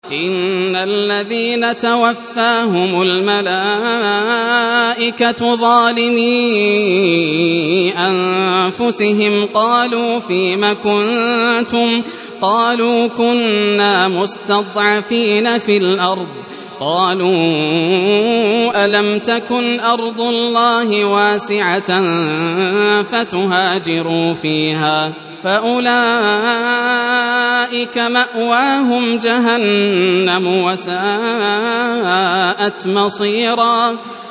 إن الذين توفاهم الملائكة ظالمي أنفسهم قالوا فيم كنتم قالوا كنا مستضعفين في الأرض قالوا ألم تكن أرض الله واسعة فتهاجروا فيها فأولئك مأواهم جهنم وساءت مصيرا